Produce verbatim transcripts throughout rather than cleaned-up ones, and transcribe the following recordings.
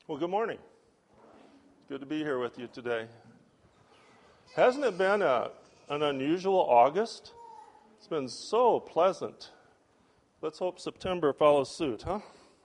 Well, good morning. Good to be here with you today. Hasn't it been a, an unusual August? It's been so pleasant. Let's hope September follows suit, huh?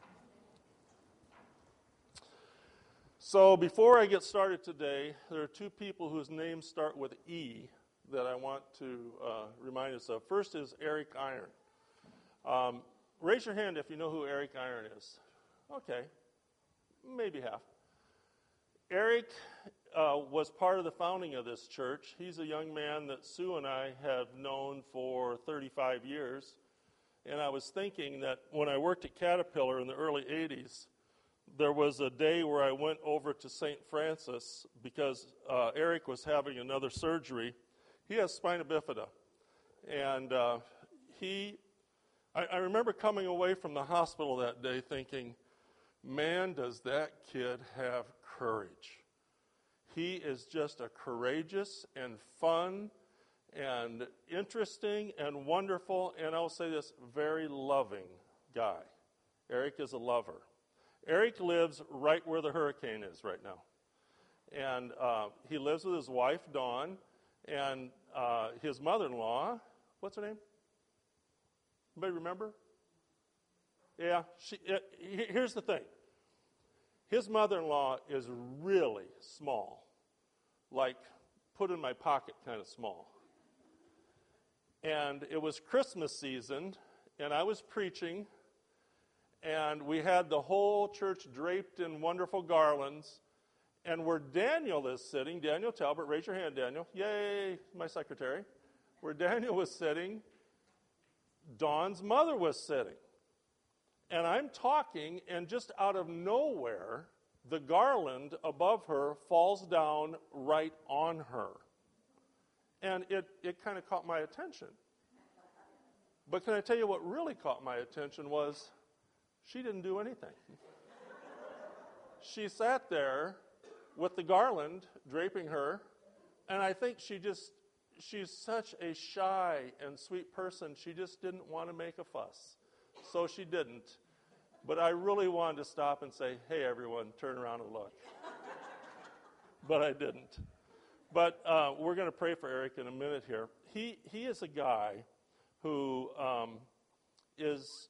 So before I get started today, there are two people whose names start with E that I want to uh, remind us of. First is Eric Iron. Um, raise your hand if you know who Eric Iron is. Okay, maybe half. Eric uh, was part of the founding of this church. He's a young man that Sue and I have known for thirty-five years. And I was thinking that when I worked at Caterpillar in the early eighties, there was a day where I went over to Saint Francis because uh, Eric was having another surgery. He has spina bifida. And uh, he, I, I remember coming away from the hospital that day thinking, man, does that kid have courage. He is just a courageous and fun and interesting and wonderful, and I'll say this, very loving guy. Eric is a lover. Eric lives right where the hurricane is right now. And uh, he lives with his wife, Dawn, and uh, his mother-in-law, what's her name? Anybody remember? Yeah, she, uh, here's the thing. His mother-in-law is really small, like put in my pocket kind of small. And it was Christmas season, and I was preaching, and we had the whole church draped in wonderful garlands, and where Daniel is sitting, Daniel Talbot, raise your hand, Daniel. Yay, my secretary. Where Daniel was sitting, Dawn's mother was sitting. And I'm talking, and just out of nowhere, the garland above her falls down right on her. And it, it kind of caught my attention. But can I tell you what really caught my attention was she didn't do anything. She sat there with the garland draping her, and I think she just, she's such a shy and sweet person, she just didn't want to make a fuss. So she didn't. But I really wanted to stop and say, hey, everyone, turn around and look. But I didn't. But uh, we're going to pray for Eric in a minute here. He he is a guy who um, is,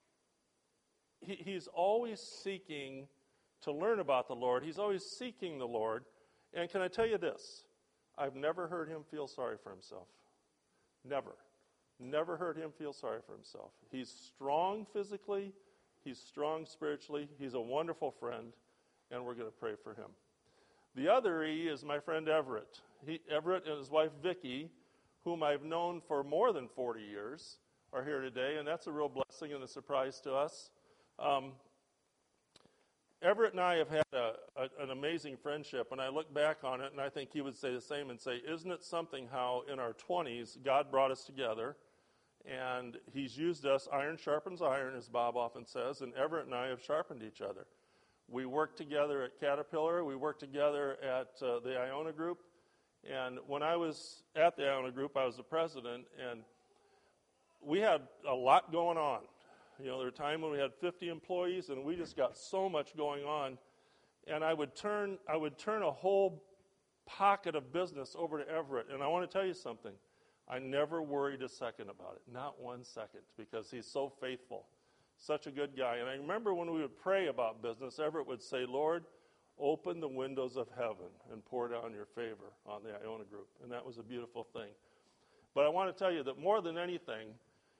he, he's always seeking to learn about the Lord. He's always seeking the Lord. And can I tell you this? I've never heard him feel sorry for himself. Never. Never heard him feel sorry for himself. He's strong physically. He's strong spiritually. He's a wonderful friend, and we're going to pray for him. The other E is my friend Everett. He, Everett and his wife Vicki, whom I've known for more than forty years, are here today, and that's a real blessing and a surprise to us. Um, Everett and I have had a, a, an amazing friendship, and I look back on it, and I think he would say the same and say, isn't it something how in our twenties God brought us together? And he's used us, iron sharpens iron, as Bob often says, and Everett and I have sharpened each other. We worked together at Caterpillar. We worked together at uh, the Iona Group. And when I was at the Iona Group, I was the president, and we had a lot going on. You know, there was a time when we had fifty employees, and we just got so much going on. And I would turn, I would turn a whole pocket of business over to Everett. And I want to tell you something. I never worried a second about it, not one second, because he's so faithful, such a good guy. And I remember when we would pray about business, Everett would say, Lord, open the windows of heaven and pour down your favor on the Iona Group. And that was a beautiful thing. But I want to tell you that more than anything,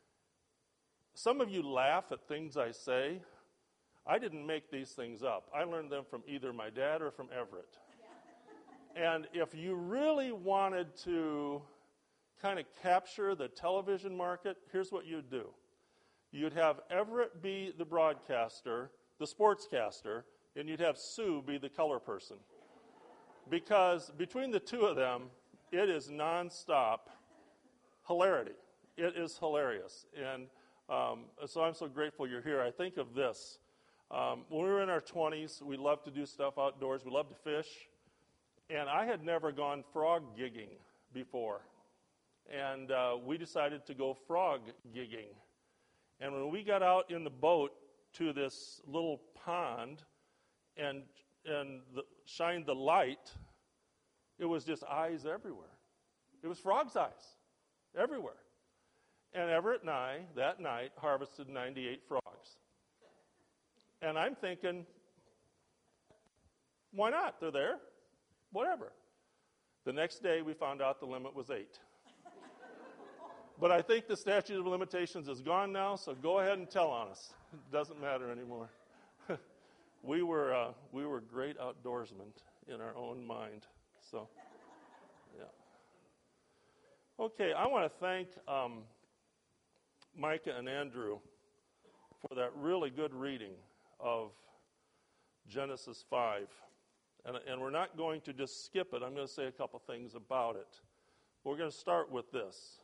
some of you laugh at things I say. I didn't make these things up. I learned them from either my dad or from Everett. And if you really wanted to kind of capture the television market, here's what you'd do. You'd have Everett be the broadcaster, the sportscaster, and you'd have Sue be the color person. Because between the two of them, it is nonstop hilarity. It is hilarious. And um, so I'm so grateful you're here. I think of this. Um, when we were in our twenties, we loved to do stuff outdoors. We loved to fish. And I had never gone frog gigging before. And uh, we decided to go frog gigging. And when we got out in the boat to this little pond, and and the, shined the light, it was just eyes everywhere. It was frogs' eyes everywhere. And Everett and I, that night, harvested ninety-eight frogs. And I'm thinking, why not? They're there. Whatever. The next day, we found out the limit was eight. But I think the statute of limitations is gone now, so go ahead and tell on us. It doesn't matter anymore. we were uh, we were great outdoorsmen in our own mind. So, yeah. Okay, I want to thank um, Micah and Andrew for that really good reading of Genesis five. And, and we're not going to just skip it. I'm going to say a couple things about it. We're going to start with this.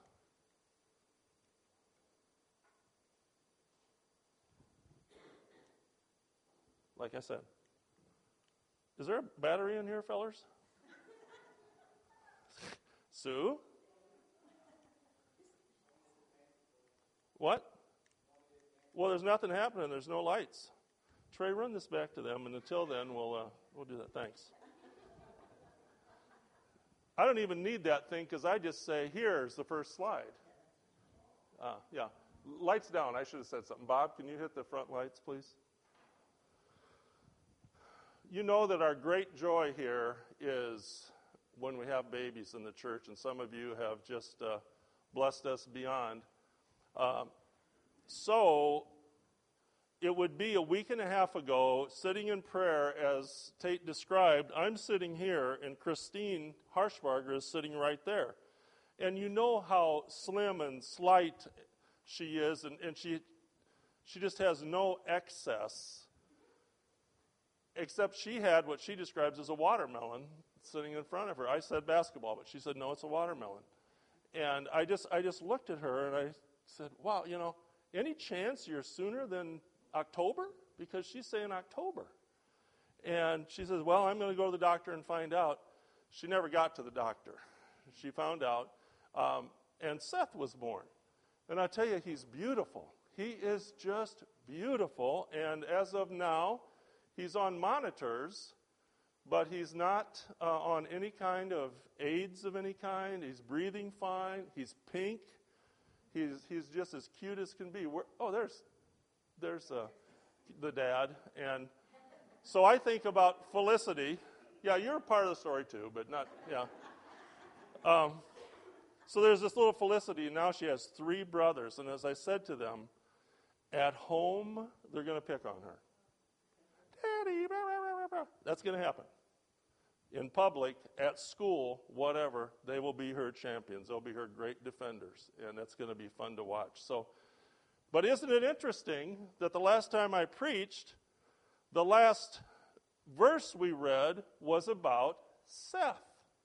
Like I said, is there a battery in here, fellers? Sue? What? Well, there's nothing happening. There's no lights. Trey, run this back to them, and until then, we'll uh, we'll do that. Thanks. I don't even need that thing because I just say, here's the first slide. Uh, yeah. Lights down. I should have said something. Bob, can you hit the front lights, please? You know that our great joy here is when we have babies in the church, and some of you have just uh, blessed us beyond. Uh, so it would be a week and a half ago, sitting in prayer, as Tate described. I'm sitting here, and Christine Harshbarger is sitting right there. And you know how slim and slight she is, and, and she she just has no excess. Except she had what she describes as a watermelon sitting in front of her. I said basketball, but she said, no, it's a watermelon. And I just I just looked at her and I said, wow, you know, any chance you're sooner than October? Because she's saying October. And she says, well, I'm going to go to the doctor and find out. She never got to the doctor. She found out. Um, and Seth was born. And I tell you, he's beautiful. He is just beautiful. And as of now, he's on monitors, but he's not uh, on any kind of aids of any kind. He's breathing fine. He's pink. He's he's just as cute as can be. We're, oh, there's there's uh, the dad. And so I think about Felicity. Yeah, you're a part of the story too, but not, yeah. Um, so there's this little Felicity, and now she has three brothers. And as I said to them, at home, they're going to pick on her. Daddy, blah, blah, blah, blah. That's going to happen. In public, at school, whatever, they will be her champions. They'll be her great defenders, and that's going to be fun to watch. So, but isn't it interesting that the last time I preached, the last verse we read was about Seth.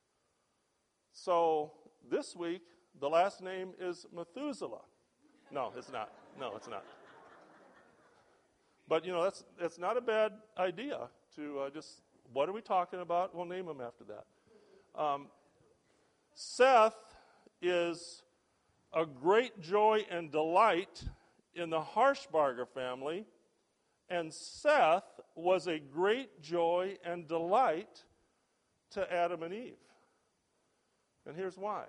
So this week, the last name is Methuselah. No, it's not. No, it's not. But, you know, that's that's not a bad idea to uh, just, what are we talking about? We'll name them after that. Um, Seth is a great joy and delight in the Harshbarger family, and Seth was a great joy and delight to Adam and Eve. And here's why.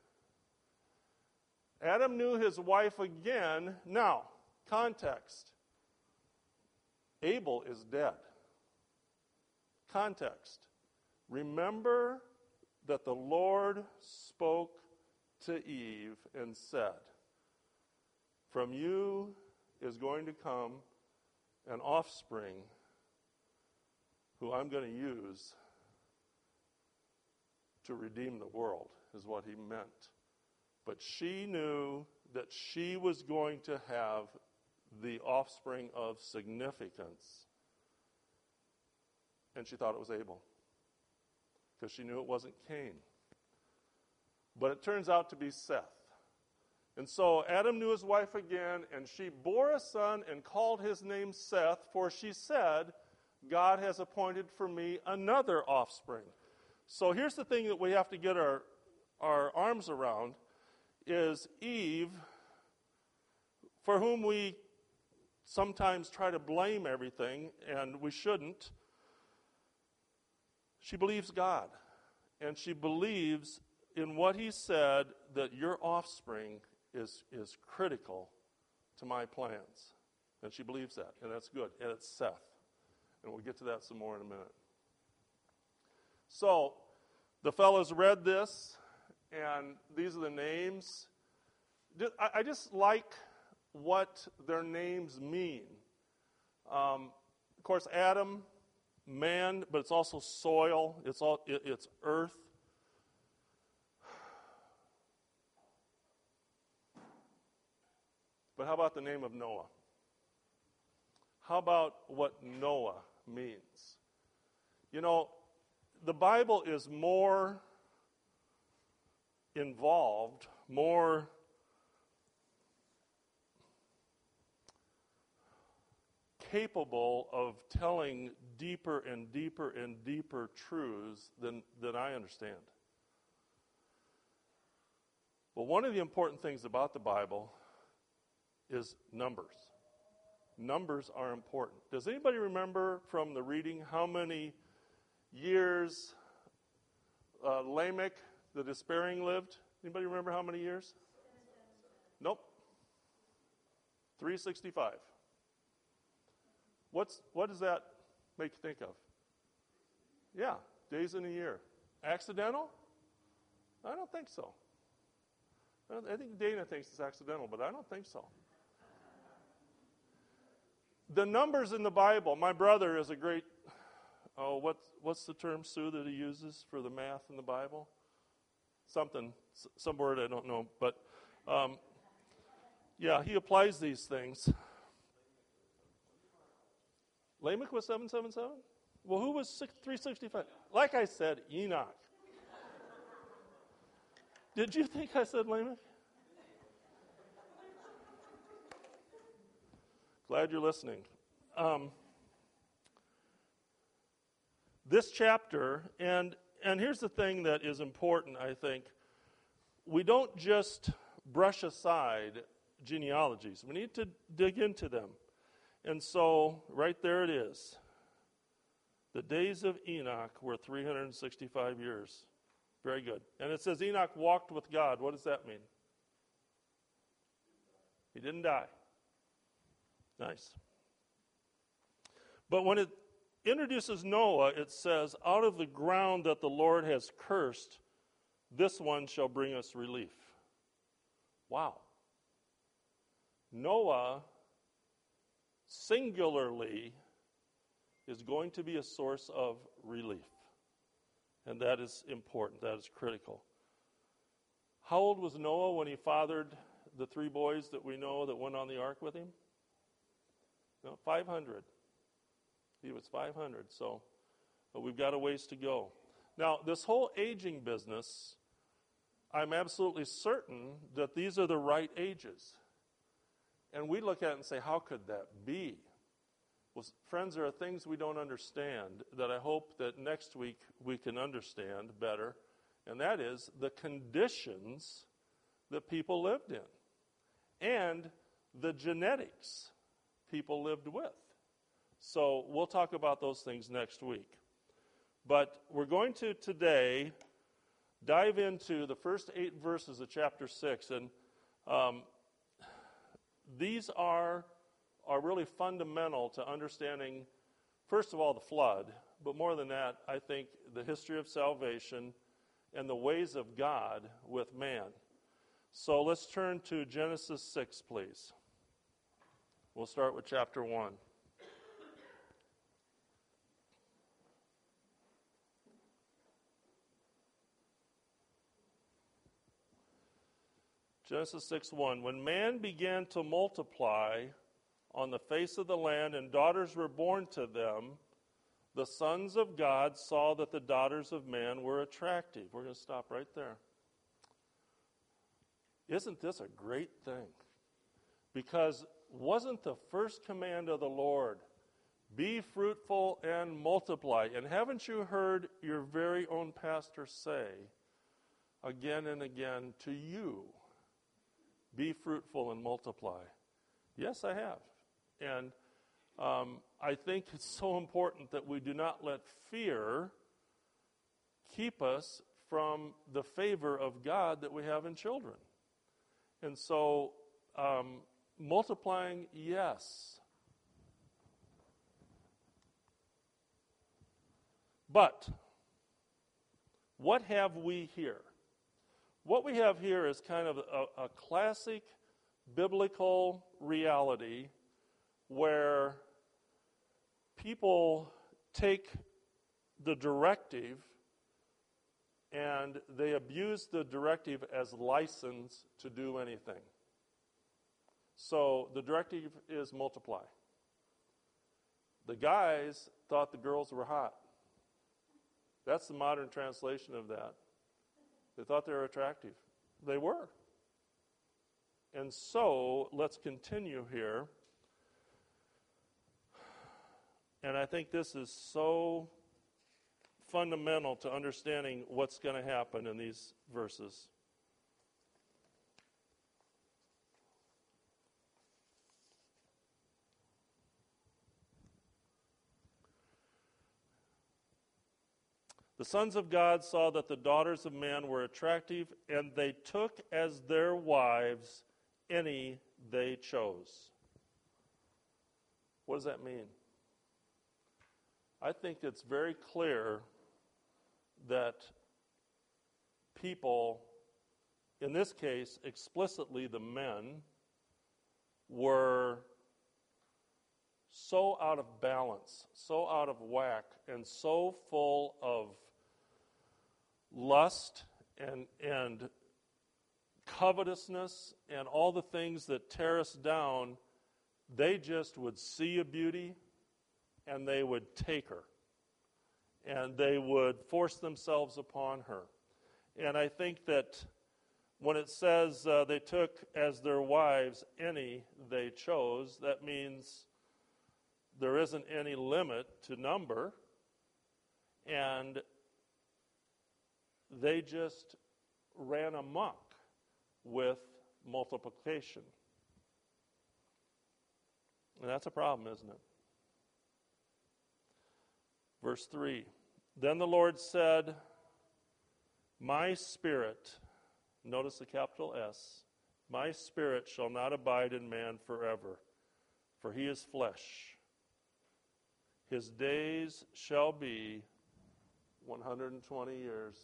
Adam knew his wife again. Now, context. Abel is dead. Context. Remember that the Lord spoke to Eve and said, from you is going to come an offspring who I'm going to use to redeem the world, is what he meant. But she knew that she was going to have the offspring of significance. And she thought it was Abel, because she knew it wasn't Cain. But it turns out to be Seth. And so Adam knew his wife again, and she bore a son and called his name Seth, for she said, God has appointed for me another offspring. So here's the thing that we have to get our, our arms around, is Eve, for whom we sometimes try to blame everything, and we shouldn't. She believes God, and she believes in what he said, that your offspring is, is critical to my plans. And she believes that, and that's good. And it's Seth. And we'll get to that some more in a minute. So, the fellows read this, and these are the names. I just like what their names mean. Um, of course, Adam, man, but it's also soil. It's all it, it's earth. But how about the name of Noah? How about what Noah means? You know, the Bible is more involved, more capable of telling deeper and deeper and deeper truths than, than I understand. But one of the important things about the Bible is numbers. Numbers are important. Does anybody remember from the reading how many years uh, Lamech, the despairing, lived? Anybody remember how many years? Nope. three hundred sixty-five. What's, what does that make you think of? Yeah, days in a year. Accidental? I don't think so. I think Dana thinks it's accidental, but I don't think so. The numbers in the Bible, my brother is a great, oh, what's, what's the term, Sue, that he uses for the math in the Bible? Something, some word I don't know, but um, yeah, he applies these things. Lamech was seven seven seven? Well, who was three sixty-five? Like I said, Enoch. Did you think I said Lamech? Glad you're listening. Um, this chapter, and and here's the thing that is important, I think. We don't just brush aside genealogies. We need to dig into them. And so, right there it is. The days of Enoch were three hundred sixty-five years. Very good. And it says Enoch walked with God. What does that mean? He didn't die. Nice. But when it introduces Noah, it says, out of the ground that the Lord has cursed, this one shall bring us relief. Wow. Noah, singularly, is going to be a source of relief. And that is important. That is critical. How old was Noah when he fathered the three boys that we know that went on the ark with him? No, five hundred. He was five hundred, so but we've got a ways to go. Now, this whole aging business, I'm absolutely certain that these are the right ages. And we look at it and say, how could that be? Well, friends, there are things we don't understand that I hope that next week we can understand better, and that is the conditions that people lived in and the genetics people lived with. So we'll talk about those things next week. But we're going to today dive into the first eight verses of chapter six, and um, these are are really fundamental to understanding, first of all, the flood, but more than that, I think the history of salvation and the ways of God with man. So let's turn to Genesis six, please. We'll start with chapter one. Genesis six one. When man began to multiply on the face of the land and daughters were born to them, the sons of God saw that the daughters of man were attractive. We're going to stop right there. Isn't this a great thing? Because wasn't the first command of the Lord, be fruitful and multiply? And haven't you heard your very own pastor say again and again to you, be fruitful and multiply? Yes, I have. And um, I think it's so important that we do not let fear keep us from the favor of God that we have in children. And so, um, multiplying, yes. But, what have we here? What we have here is kind of a, a classic biblical reality where people take the directive and they abuse the directive as license to do anything. So the directive is multiply. The guys thought the girls were hot. That's the modern translation of that. They thought they were attractive. They were. And so, let's continue here. And I think this is so fundamental to understanding what's going to happen in these verses. The sons of God saw that the daughters of man were attractive, and they took as their wives any they chose. What does that mean? I think it's very clear that people, in this case, explicitly the men, were so out of balance, so out of whack, and so full of lust and and covetousness and all the things that tear us down, they just would see a beauty and they would take her. And they would force themselves upon her. And I think that when it says uh, they took as their wives any they chose, that means there isn't any limit to number. And they just ran amok with multiplication. And that's a problem, isn't it? Verse three, then the Lord said, my spirit, notice the capital S, my spirit shall not abide in man forever, for he is flesh. His days shall be one hundred twenty years.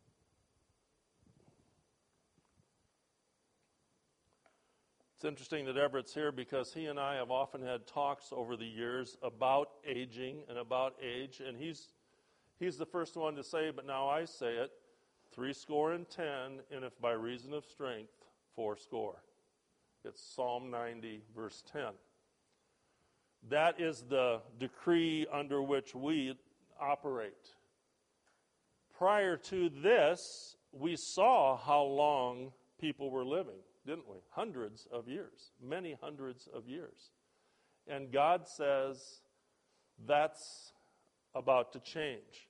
It's interesting that Everett's here because he and I have often had talks over the years about aging and about age, and he's he's the first one to say, but now I say it, three score and ten, and if by reason of strength, four score. It's Psalm ninety, verse ten. That is the decree under which we operate. Prior to this, we saw how long people were living, didn't we? Hundreds of years, many hundreds of years. And God says that's about to change.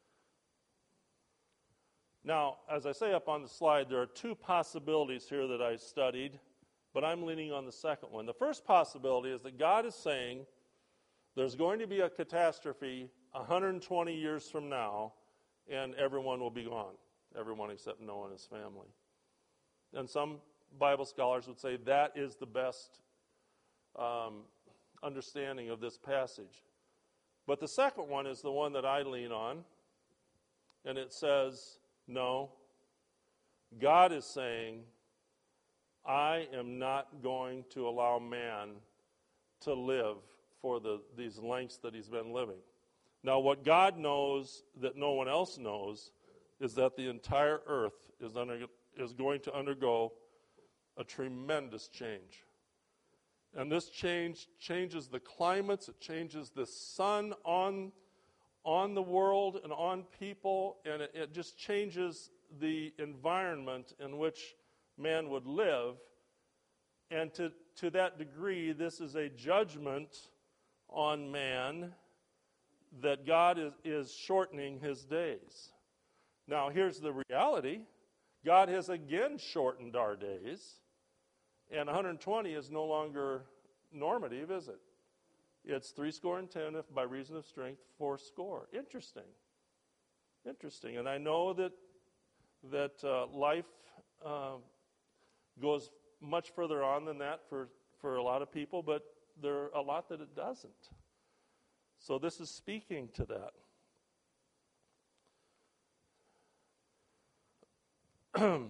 Now, as I say up on the slide, there are two possibilities here that I studied, but I'm leaning on the second one. The first possibility is that God is saying there's going to be a catastrophe one hundred twenty years from now, and everyone will be gone, everyone except Noah and his family. And some Bible scholars would say that is the best um, understanding of this passage. But the second one is the one that I lean on, and it says, no, God is saying, I am not going to allow man to live for the, these lengths that he's been living. Now, what God knows that no one else knows is that the entire earth is, under, is going to undergo a tremendous change. And this change changes the climates, it changes the sun on, on the world and on people, and it, it just changes the environment in which man would live. And to, to that degree, this is a judgment on man that God is, is shortening his days. Now, here's the reality. God has again shortened our days. And one hundred twenty is no longer normative, is it? It's three score and ten, if by reason of strength, four score. Interesting. Interesting. And I know that that uh, life uh, goes much further on than that for, for a lot of people, but there are a lot that it doesn't. So this is speaking to that.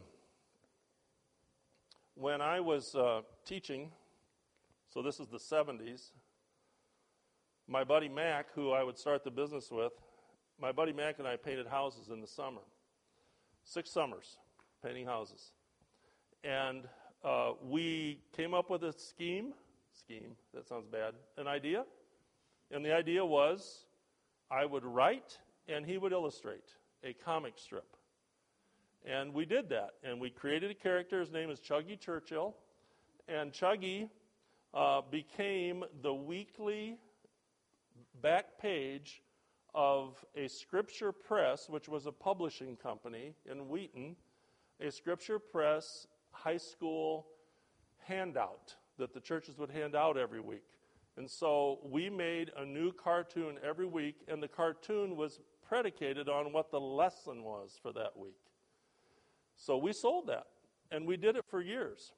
When I was uh, teaching, so this is the seventies, my buddy Mac, who I would start the business with, my buddy Mac and I painted houses in the summer. Six summers painting houses. And uh, we came up with a scheme, scheme, that sounds bad, an idea. And the idea was I would write and he would illustrate a comic strip. And we did that. And we created a character. His name is Chuggy Churchill. And Chuggy uh, became the weekly back page of a Scripture Press, which was a publishing company in Wheaton, a Scripture Press high school handout that the churches would hand out every week. And so we made a new cartoon every week, and the cartoon was predicated on what the lesson was for that week. So we sold that, and we did it for years.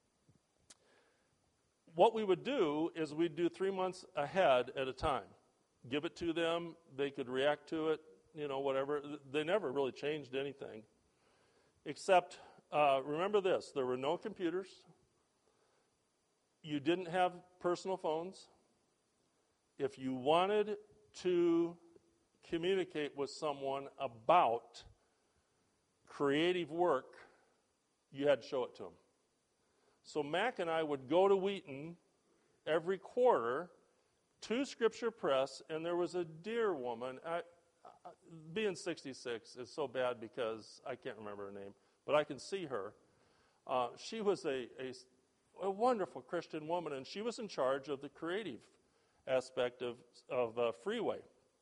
What we would do is we'd do three months ahead at a time. Give it to them, they could react to it, you know, whatever. They never really changed anything. Except, uh, remember this, there were no computers. You didn't have personal phones. If you wanted to communicate with someone about creative work, you had to show it to them. So Mac and I would go to Wheaton every quarter to Scripture Press, and there was a dear woman. I, I, being sixty-six is so bad because I can't remember her name, but I can see her. Uh, she was a, a, a wonderful Christian woman, and she was in charge of the creative aspect of, of uh, Freeway.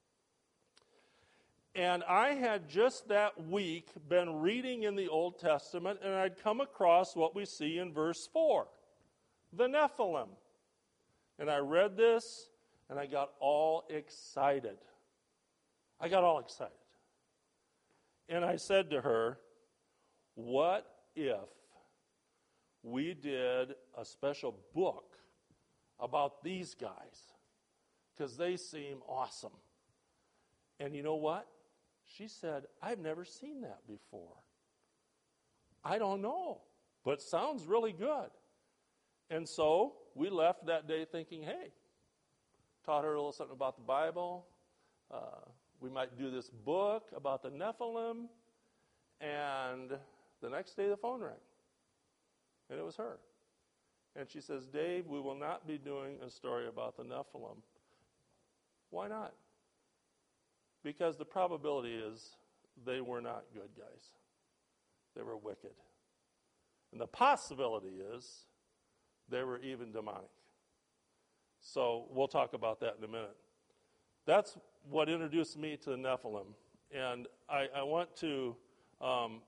And I had just that week been reading in the Old Testament, and I'd come across what we see in verse four, the Nephilim. And I read this, and I got all excited. I got all excited. And I said to her, what if we did a special book about these guys? Because they seem awesome. And you know what? She said, I've never seen that before. I don't know, but sounds really good. And so we left that day thinking, hey, taught her a little something about the Bible. Uh, we might do this book about the Nephilim. And the next day the phone rang. And it was her. And she says, Dave, we will not be doing a story about the Nephilim. Why not? Because the probability is they were not good guys. They were wicked. And the possibility is they were even demonic. So we'll talk about that in a minute. That's what introduced me to the Nephilim. And I, I want to um,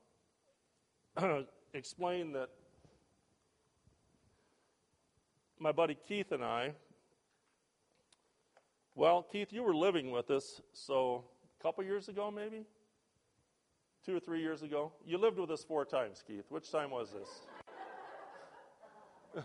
explain that my buddy Keith and I, well, Keith, you were living with us, so a couple years ago maybe? Two or three years ago? You lived with us four times, Keith. Which time was this?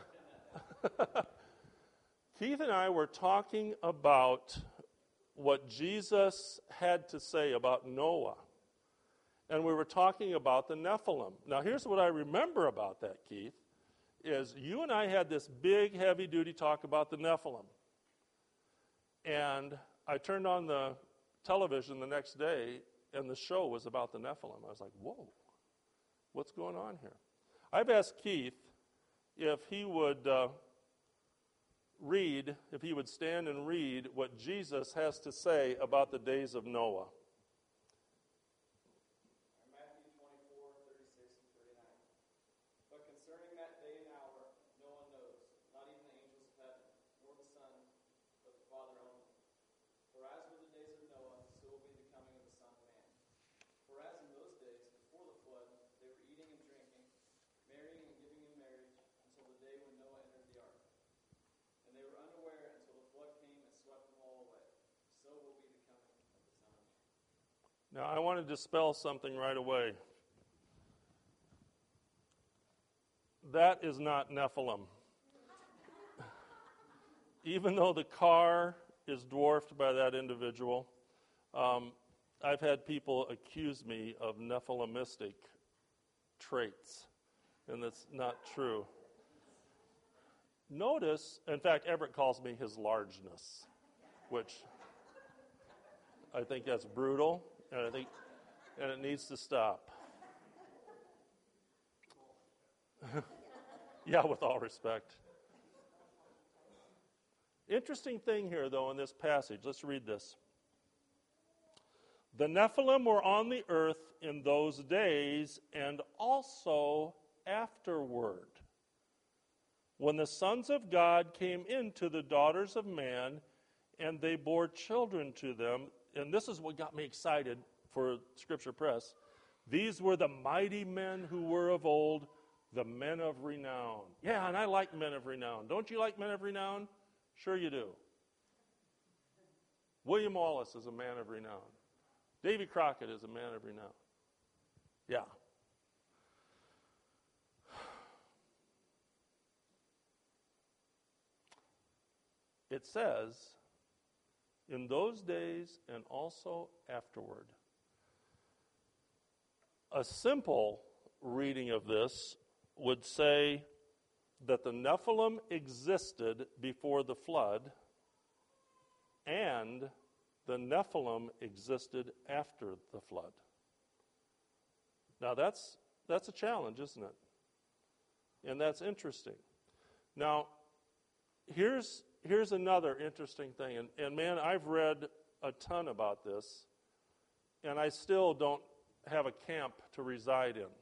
Keith and I were talking about what Jesus had to say about Noah. And we were talking about the Nephilim. Now, here's what I remember about that, Keith, is you and I had this big, heavy-duty talk about the Nephilim. And I turned on the television the next day, and the show was about the Nephilim. I was like, whoa, what's going on here? I've asked Keith if he would uh, read, if he would stand and read what Jesus has to say about the days of Noah. Matthew twenty-four, thirty-six and thirty-nine. But concerning that day and hour, no one knows, not even the angels of heaven, nor the Son, but the Father only. For as were the days of Noah, so will be the coming of the Son of Man. For as in those days before the flood, they were eating and drinking, marrying and giving in marriage, until the day when Noah entered the ark. And they were unaware until the flood came and swept them all away. So will be the coming of the Son of Man. Now, I want to dispel something right away. That is not Nephilim. Even though the car is dwarfed by that individual, um, I've had people accuse me of Nephilimistic traits, and that's not true. Notice, in fact, Everett calls me his largeness, which I think that's brutal, and I think, and it needs to stop. Yeah, with all respect. Interesting thing here, though, in this passage. Let's read this. The Nephilim were on the earth in those days and also afterward, when the sons of God came into the daughters of man, and they bore children to them. And this is what got me excited for Scripture Press. These were the mighty men who were of old, the men of renown. Yeah, and I like men of renown. Don't you like men of renown? Sure you do. William Wallace is a man of renown. Davy Crockett is a man of renown. Yeah. It says, in those days and also afterward. A simple reading of this would say that the Nephilim existed before the flood and the Nephilim existed after the flood. Now that's that's a challenge, isn't it? And that's interesting. Now, here's here's another interesting thing, and, and man, I've read a ton about this, and I still don't have a camp to reside in.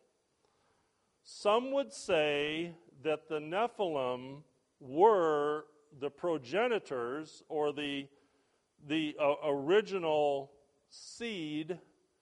Some would say that the Nephilim were the progenitors or the, the uh, original seed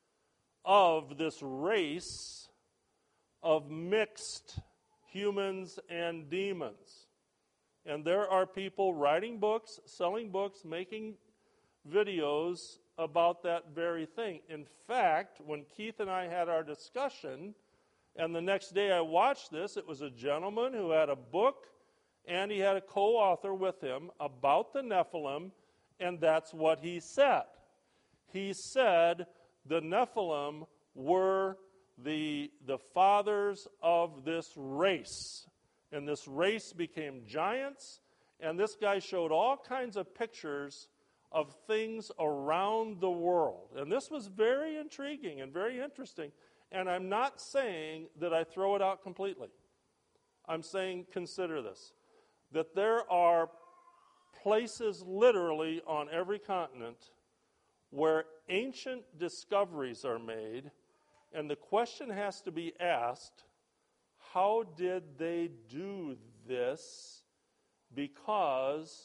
of this race of mixed humans and demons. And there are people writing books, selling books, making videos about that very thing. In fact, when Keith and I had our discussion, and the next day I watched this, it was a gentleman who had a book, and he had a co-author with him about the Nephilim, and that's what he said. He said the Nephilim were the, the fathers of this race. And this race became giants, and this guy showed all kinds of pictures of things around the world. And this was very intriguing and very interesting. And I'm not saying that I throw it out completely. I'm saying consider this, that there are places literally on every continent where ancient discoveries are made, and the question has to be asked, how did they do this? Because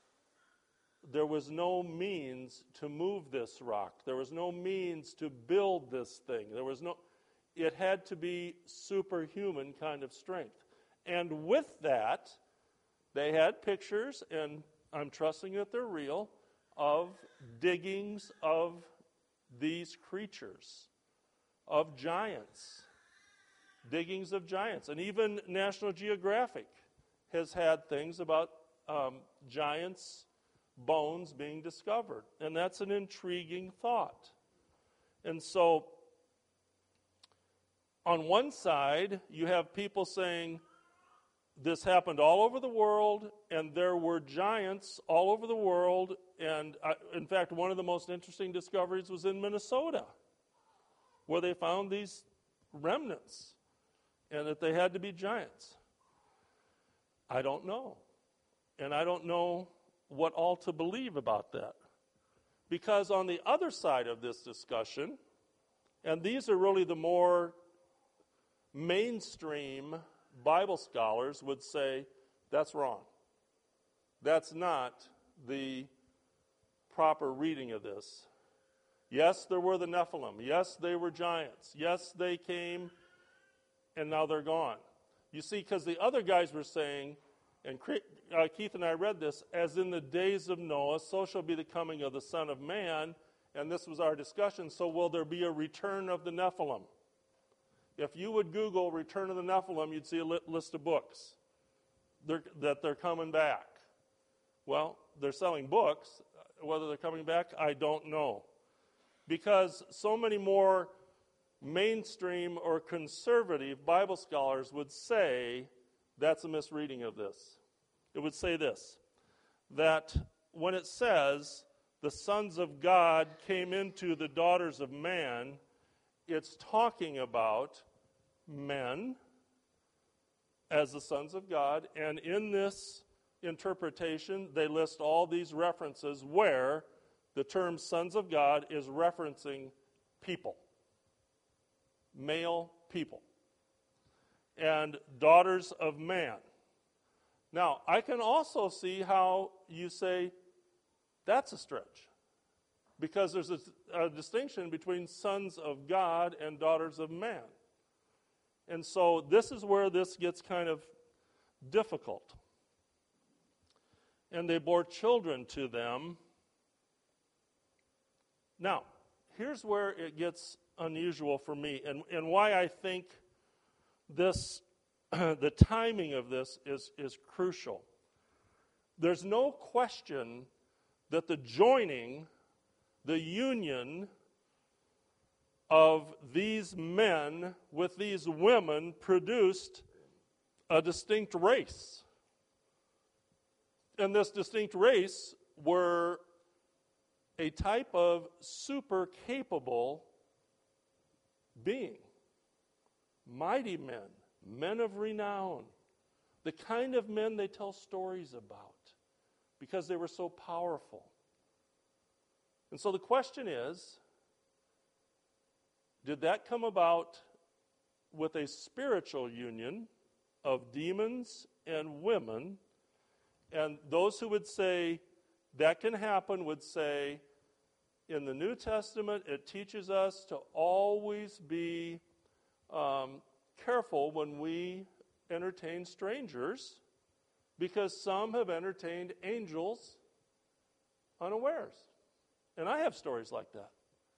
there was no means to move this rock. There was no means to build this thing. There was no, it had to be superhuman kind of strength. And with that, they had pictures, and I'm trusting that they're real, of diggings of these creatures, of giants. Diggings of giants. And even National Geographic has had things about um, giants' bones being discovered. And that's an intriguing thought. And so, on one side, you have people saying this happened all over the world, and there were giants all over the world. And uh, in fact, one of the most interesting discoveries was in Minnesota, where they found these remnants, and that they had to be giants. I don't know. And I don't know what all to believe about that. Because on the other side of this discussion, and these are really the more mainstream Bible scholars would say, that's wrong. That's not the proper reading of this. Yes, there were the Nephilim. Yes, they were giants. Yes, they came and now they're gone. You see, because the other guys were saying, and uh, Keith and I read this, as in the days of Noah, so shall be the coming of the Son of Man. and this was our discussion, so will there be a return of the Nephilim? If you would Google Return of the Nephilim, you'd see a li- list of books they're, that they're coming back. Well, they're selling books. Whether they're coming back, I don't know. Because so many more mainstream or conservative Bible scholars would say that's a misreading of this. It would say this, that when it says the sons of God came into the daughters of man, it's talking about men as the sons of God, and in this interpretation, they list all these references where the term sons of God is referencing people, male people, and daughters of man. Now, I can also see how you say that's a stretch, because there's a, a distinction between sons of God and daughters of man. And so this is where this gets kind of difficult. And they bore children to them. Now, here's where it gets unusual for me, and, and why I think this, the timing of this is, is crucial. There's no question that the joining, the union of these men with these women produced a distinct race. And this distinct race were a type of super capable being. Mighty men, men of renown, the kind of men they tell stories about because they were so powerful. And so the question is, did that come about with a spiritual union of demons and women? And those who would say that can happen would say, in the New Testament, it teaches us to always be um, careful when we entertain strangers, because some have entertained angels unawares. And I have stories like that.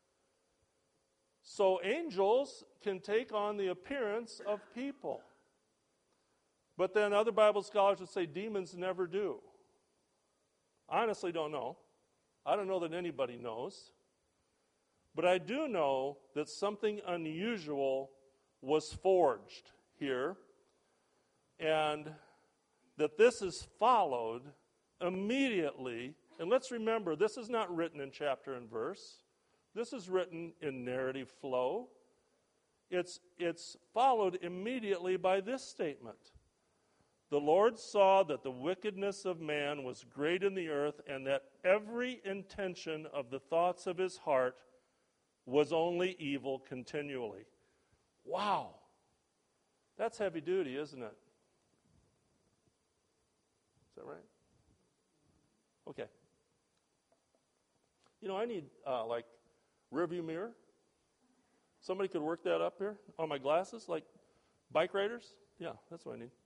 So angels can take on the appearance of people. But then other Bible scholars would say demons never do. I honestly don't know. I don't know that anybody knows. But I do know that something unusual was forged here, and that this is followed immediately. And let's remember, this is not written in chapter and verse. This is written in narrative flow. It's, it's followed immediately by this statement. The Lord saw that the wickedness of man was great in the earth, and that every intention of the thoughts of his heart was only evil continually. Wow. That's heavy duty, isn't it? Is that right? Okay. You know, I need, uh, like, rearview mirror. Somebody could work that up here on my glasses, like bike riders. Yeah, that's what I need.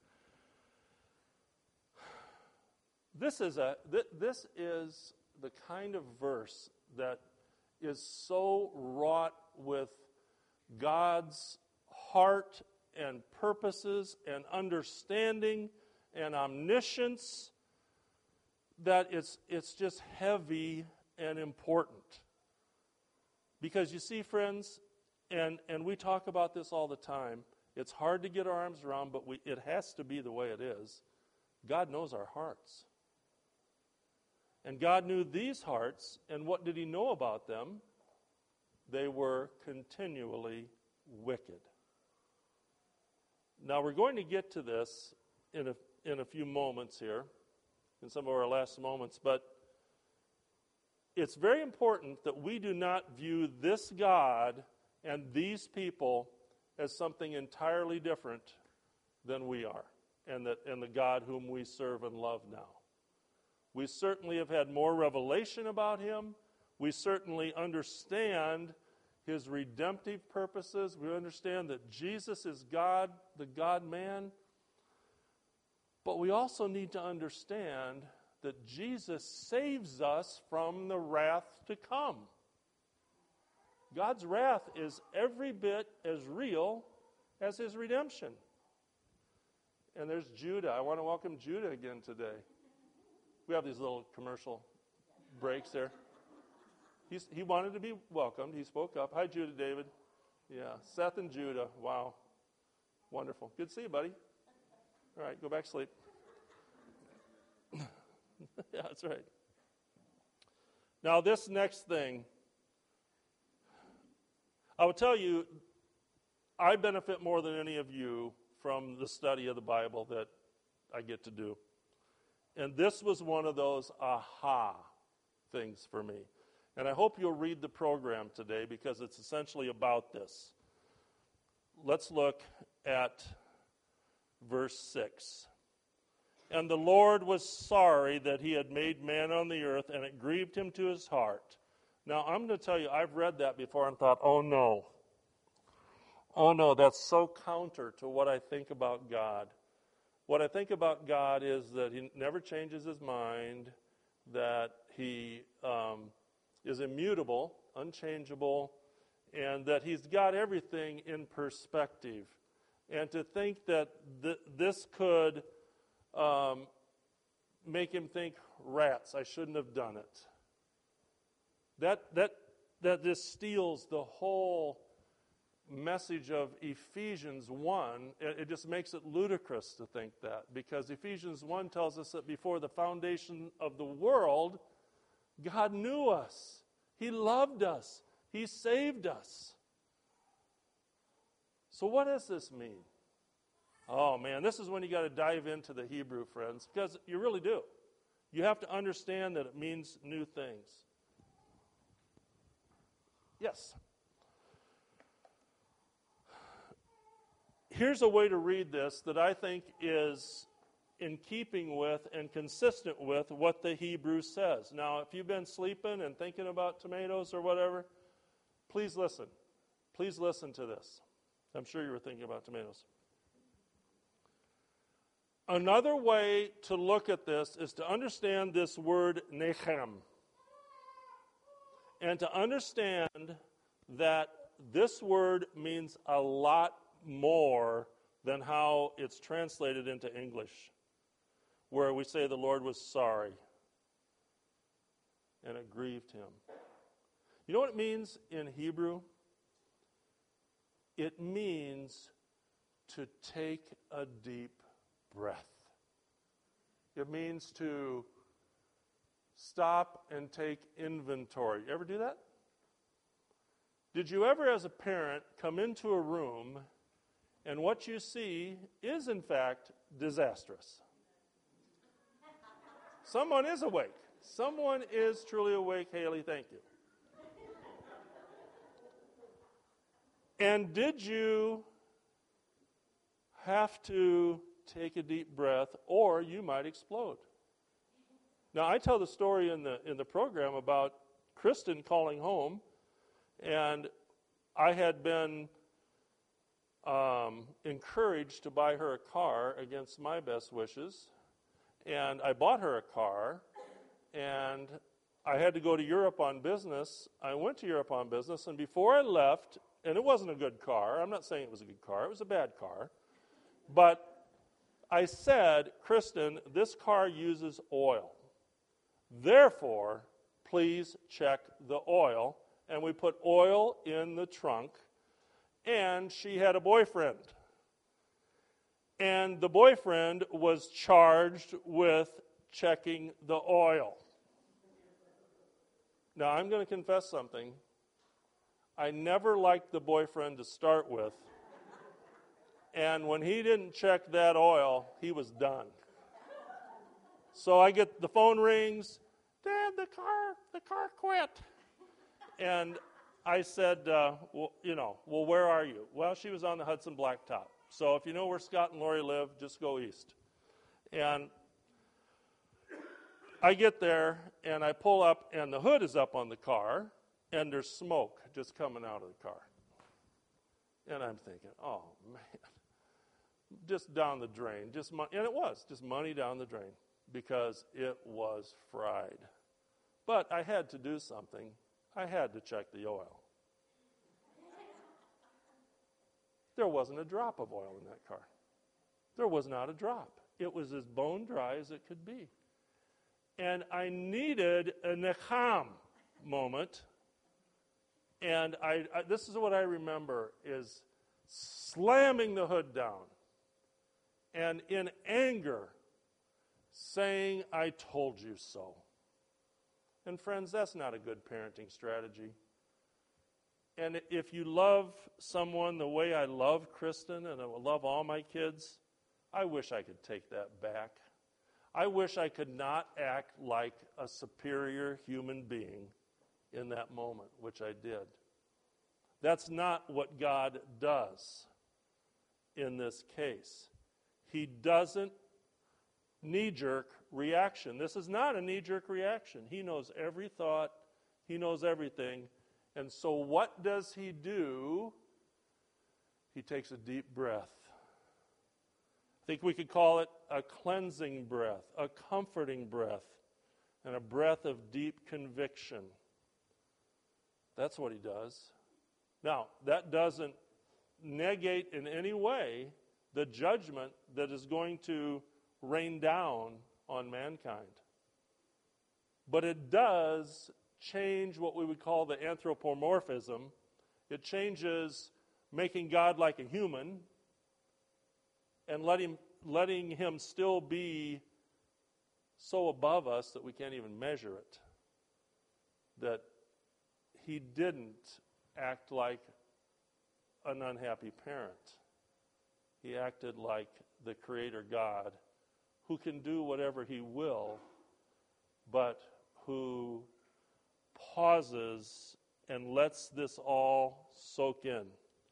This is a th- this is the kind of verse that is so wrought with God's heart and purposes and understanding and omniscience that it's it's just heavy and important. Because you see, friends, and, and we talk about this all the time, it's hard to get our arms around, but we, it has to be the way it is. God knows our hearts. And God knew these hearts, and what did he know about them? They were continually wicked. Now we're going to get to this in a, in a few moments here, in some of our last moments, but it's very important that we do not view this God and these people as something entirely different than we are, and that and the God whom we serve and love now. We certainly have had more revelation about him. We certainly understand his redemptive purposes. We understand that Jesus is God, the God-man. But we also need to understand that Jesus saves us from the wrath to come. God's wrath is every bit as real as his redemption. And there's Judah. I want to welcome Judah again today. We have these little commercial breaks there. He's, he wanted to be welcomed. He spoke up. Hi, Judah, David. Yeah, Seth and Judah. Wow. Wonderful. Good to see you, buddy. All right, go back to sleep. Yeah, that's right. Now, this next thing, I will tell you, I benefit more than any of you from the study of the Bible that I get to do. And this was one of those aha things for me. And I hope you'll read the program today because it's essentially about this. Let's look at verse six. And the Lord was sorry that he had made man on the earth, and it grieved him to his heart. Now, I'm going to tell you, I've read that before and thought, oh no. Oh no, that's so counter to what I think about God. What I think about God is that he never changes his mind, that he um, is immutable, unchangeable, and that he's got everything in perspective. And to think that th- this could um, make him think, rats, I shouldn't have done it. That that that this steals the whole message of Ephesians one. It, it just makes it ludicrous to think that, because Ephesians one tells us that before the foundation of the world, God knew us. He loved us. He saved us. So what does this mean? Oh man, this is when you got to dive into the Hebrew, friends, because you really do. You have to understand that it means new things. Yes. Here's a way to read this that I think is in keeping with and consistent with what the Hebrew says. Now, if you've been sleeping and thinking about tomatoes or whatever, please listen. Please listen to this. I'm sure you were thinking about tomatoes. Another way to look at this is to understand this word nechem. And to understand that this word means a lot more than how it's translated into English, where we say the Lord was sorry and it grieved him. You know what it means in Hebrew? It means to take a deep breath. It means to stop and take inventory. You ever do that? Did you ever, as a parent, come into a room and what you see is, in fact, disastrous? Someone is awake. Someone is truly awake. Haley, thank you. And did you have to take a deep breath, or you might explode? Now, I tell the story in the in the program about Kristen calling home, and I had been um, encouraged to buy her a car against my best wishes, and I bought her a car, and I had to go to Europe on business. I went to Europe on business, and before I left, and it wasn't a good car. I'm not saying it was a good car. It was a bad car. But I said, Kristen, this car uses oil. Therefore, please check the oil. And we put oil in the trunk. And she had a boyfriend. And the boyfriend was charged with checking the oil. Now, I'm going to confess something. I never liked the boyfriend to start with. And when he didn't check that oil, he was done. So I get the phone rings. Dad, the car, the car quit. And I said, uh, well, you know, well, where are you? Well, she was on the Hudson Blacktop. So if you know where Scott and Lori live, just go east. And I get there, and I pull up, and the hood is up on the car, and there's smoke just coming out of the car. And I'm thinking, oh, man. Just down the drain, just money, and it was just money down the drain because it was fried. But I had to do something. I had to check the oil. there wasn't a drop of oil in that car. There was not a drop. It was as bone dry as it could be. And I needed a necham moment. And I, I, this is what I remember, is slamming the hood down and in anger saying, I told you so. And friends, that's not a good parenting strategy. And if you love someone the way I love Kristen and I love all my kids, I wish I could take that back. I wish I could not act like a superior human being in that moment, which I did. That's not what God does in this case. He doesn't knee-jerk reaction. This is not a knee-jerk reaction. He knows every thought. He knows everything. And so what does he do? He takes a deep breath. I think we could call it a cleansing breath, a comforting breath, and a breath of deep conviction. That's what he does. Now, that doesn't negate in any way the judgment that is going to rain down on mankind. But it does change what we would call the anthropomorphism. It changes making God like a human and letting, letting him still be so above us that we can't even measure it. That he didn't act like an unhappy parent. He acted like the Creator God, who can do whatever he will, but who pauses and lets this all soak in.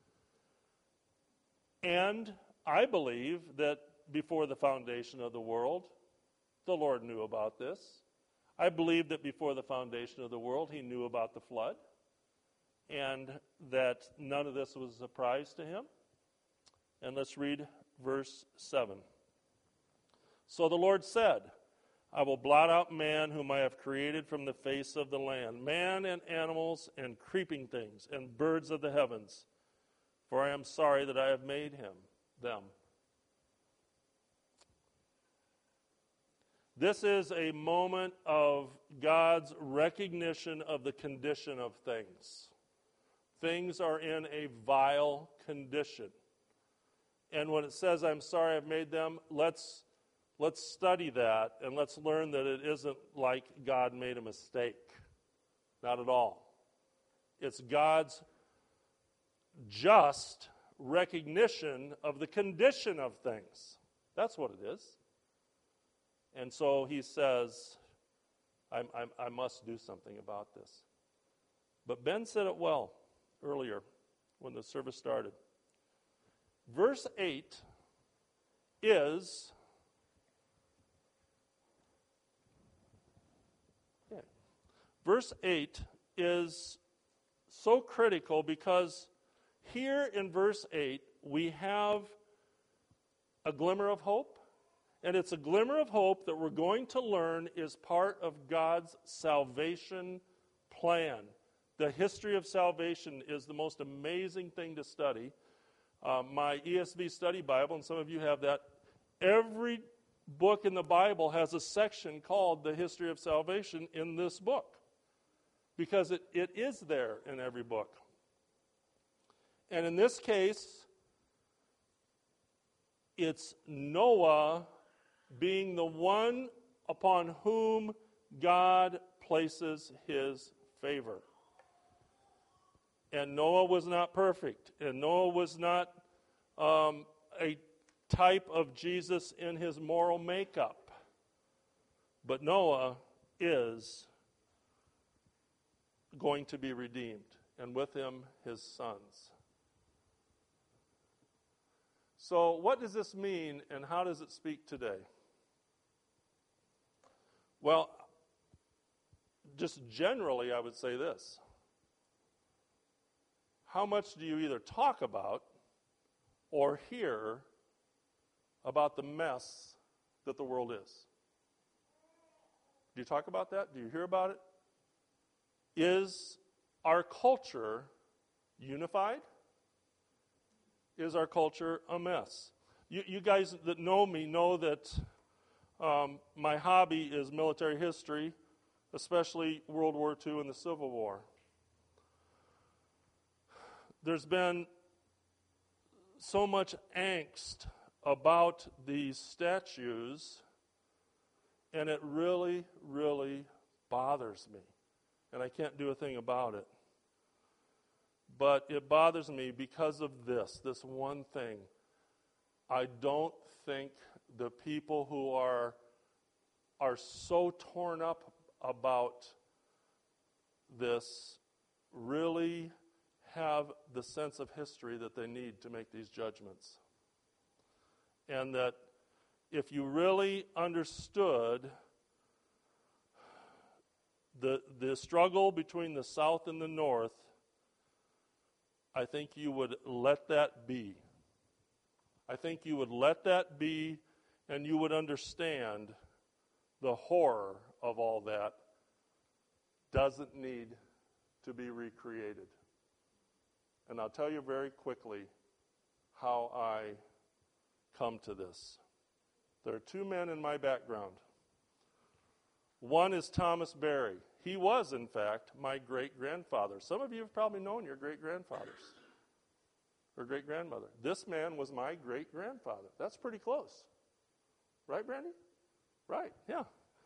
And I believe that before the foundation of the world, the Lord knew about this. I believe that before the foundation of the world, he knew about the flood, and that none of this was a surprise to him. And let's read verse seven. So the Lord said, I will blot out man whom I have created from the face of the land, man and animals and creeping things and birds of the heavens, for I am sorry that I have made him, them. This is a moment of God's recognition of the condition of things. Things are in a vile condition. And when it says, I'm sorry I've made them, let's let's study that and let's learn that it isn't like God made a mistake. Not at all. It's God's just recognition of the condition of things. That's what it is. And so he says, I, I, I must do something about this. But Ben said it well earlier when the service started. Verse eight is, yeah, verse eight is so critical because here in verse eight we have a glimmer of hope, and it's a glimmer of hope that we're going to learn is part of God's salvation plan. The history of salvation is the most amazing thing to study. Uh, my E S V study Bible, and some of you have that, every book in the Bible has a section called The History of Salvation in this book, because it, it is there in every book. And in this case, it's Noah being the one upon whom God places his favor. And Noah was not perfect. And Noah was not um, a type of Jesus in his moral makeup. But Noah is going to be redeemed, and with him his sons. So what does this mean, and how does it speak today? Well, just generally I would say this. How much do you either talk about or hear about the mess that the world is? Do you talk about that? Do you hear about it? Is our culture unified? is our culture a mess? You, you guys that know me know that um, my hobby is military history, especially World War Two and the Civil War. There's been so much angst about these statues, and it really, really bothers me. And I can't do a thing about it. But it bothers me because of this, this one thing. I don't think the people who are, are so torn up about this really have the sense of history that they need to make these judgments. And that if you really understood the, the struggle between the South and the North, I think you would let that be. I think you would let that be, and you would understand the horror of all that doesn't need to be recreated. And I'll tell you very quickly how I come to this. There are two men in my background. One is Thomas Berry. He was, in fact, my great-grandfather. Some of you have probably known your great-grandfathers or great-grandmother. This man was my great-grandfather. That's pretty close. Right, Brandy? Right, yeah.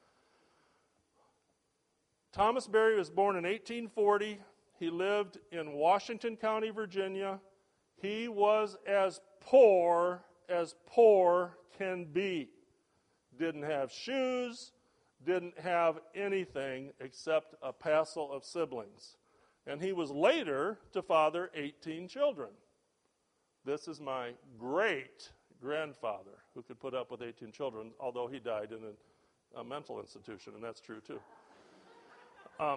Thomas Berry was born in eighteen forty. He lived in Washington County, Virginia. He was as poor as poor can be. Didn't have shoes, didn't have anything except a passel of siblings. And he was later to father eighteen children. This is my great-grandfather who could put up with eighteen children, although he died in a, a mental institution, and that's true too. Um,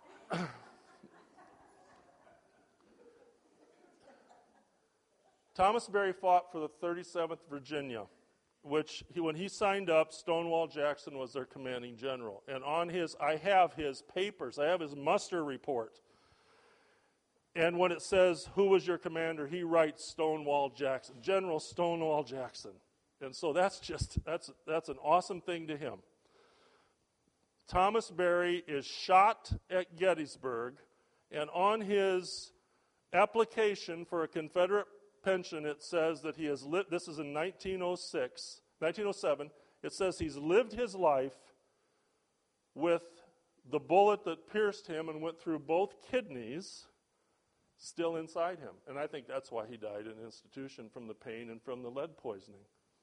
Thomas Berry fought for the thirty-seventh Virginia, which he, when he signed up, Stonewall Jackson was their commanding general. And on his, I have his papers, I have his muster report. And when it says, who was your commander, he writes Stonewall Jackson, General Stonewall Jackson. And so that's just, that's that's an awesome thing to him. Thomas Berry is shot at Gettysburg, and on his application for a Confederate pension, it says that he has lived, this is in nineteen oh six, nineteen oh seven, it says he's lived his life with the bullet that pierced him and went through both kidneys still inside him. And I think that's why he died in an institution, from the pain and from the lead poisoning.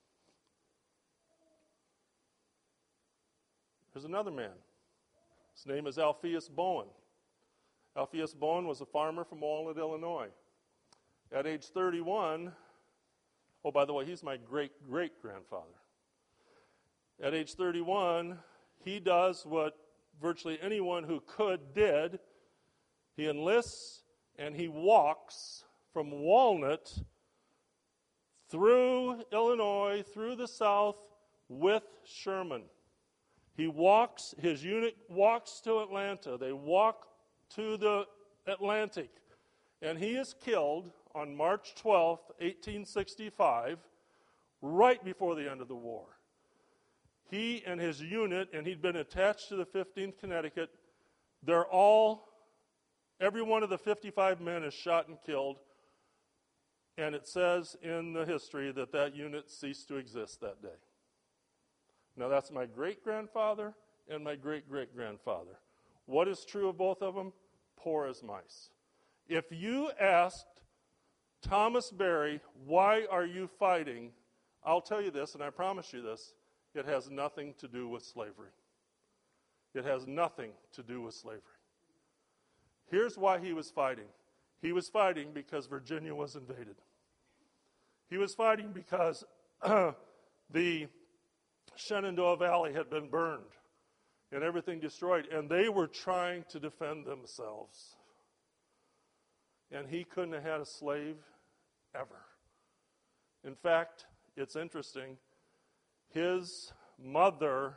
There's another man. His name is Alpheus Bowen. Alpheus Bowen was a farmer from Walnut, Illinois. At age thirty-one, oh, by the way, he's my great-great-grandfather. At age thirty-one, he does what virtually anyone who could did. He enlists and he walks from Walnut through Illinois, through the South, with Sherman. He walks, his unit walks to Atlanta. They walk to the Atlantic. And he is killed on March twelfth, eighteen sixty-five, right before the end of the war. He and his unit, and he'd been attached to the fifteenth Connecticut, they're all, every one of the fifty-five men is shot and killed. And it says in the history that that unit ceased to exist that day. Now that's my great-grandfather and my great-great-grandfather. What is true of both of them? Poor as mice. If you asked Thomas Berry, why are you fighting? I'll tell you this, and I promise you this, it has nothing to do with slavery. It has nothing to do with slavery. Here's why he was fighting. He was fighting because Virginia was invaded. He was fighting because the Shenandoah Valley had been burned and everything destroyed, and they were trying to defend themselves. And he couldn't have had a slave ever. In fact, it's interesting, his mother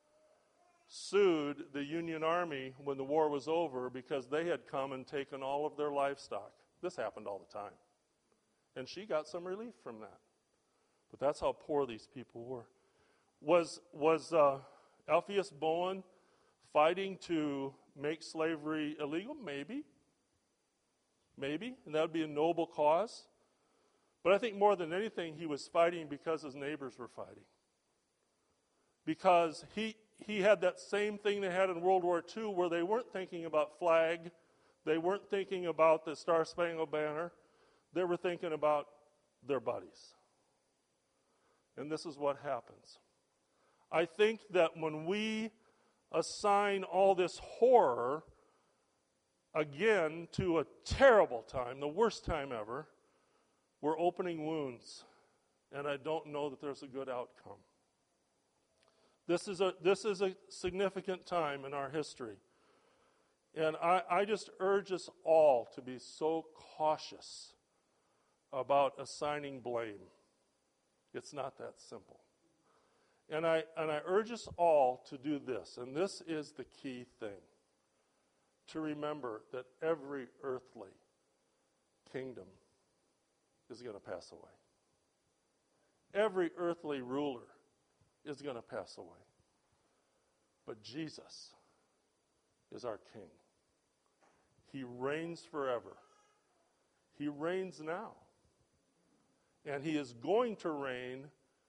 sued the Union Army when the war was over because they had come and taken all of their livestock. This happened all the time. And she got some relief from that. But that's how poor these people were. Was, was uh, Alpheus Bowen fighting to make slavery illegal? Maybe. Maybe. And that would be a noble cause. But I think more than anything, he was fighting because his neighbors were fighting. Because he he had that same thing they had in World War Two, where they weren't thinking about flag, they weren't thinking about the Star-Spangled Banner, they were thinking about their buddies. And this is what happens. I think that when we assign all this horror, again, to a terrible time, the worst time ever, we're opening wounds. And I don't know that there's a good outcome. This is a this is a significant time in our history. And I, I just urge us all to be so cautious about assigning blame. It's not that simple. And I and I urge us all to do this, and this is the key thing. To remember that every earthly kingdom is going to pass away. Every earthly ruler is going to pass away. But Jesus is our King. He reigns forever. He reigns now. And he is going to reign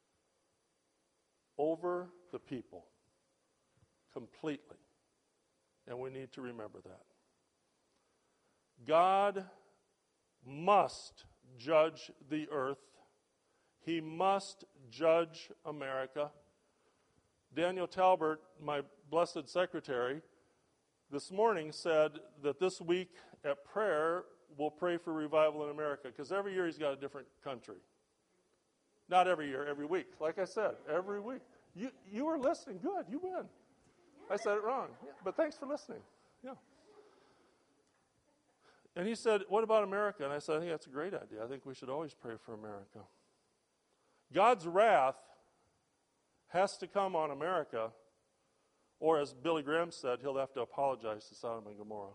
over the people completely. And we need to remember that. God must judge the earth. He must judge America. Daniel Talbert, my blessed secretary, this morning said that this week at prayer, we'll pray for revival in America, because every year he's got a different country. Not every year, every week. Like I said, every week. You you were listening. Good, you win. I said it wrong, yeah, but thanks for listening. Yeah. And he said, what about America? And I said, I think that's a great idea. I think we should always pray for America. God's wrath has to come on America, or as Billy Graham said, he'll have to apologize to Sodom and Gomorrah.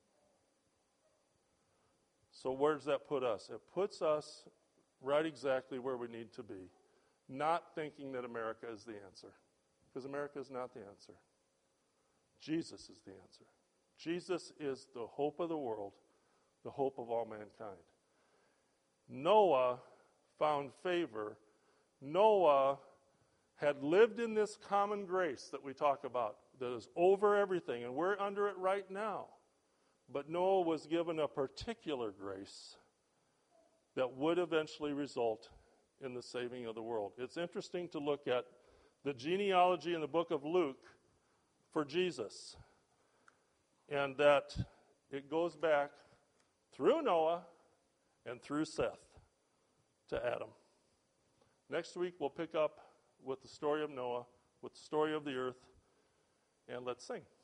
So where does that put us? It puts us right exactly where we need to be, not thinking that America is the answer, because America is not the answer. Jesus is the answer. Jesus is the hope of the world, the hope of all mankind. Noah found favor. Noah had lived in this common grace that we talk about, that is over everything, and we're under it right now. But Noah was given a particular grace that would eventually result in the saving of the world. It's interesting to look at the genealogy in the book of Luke for Jesus, and that it goes back through Noah and through Seth to Adam. Next week we'll pick up with the story of Noah, with the story of the earth, and let's sing.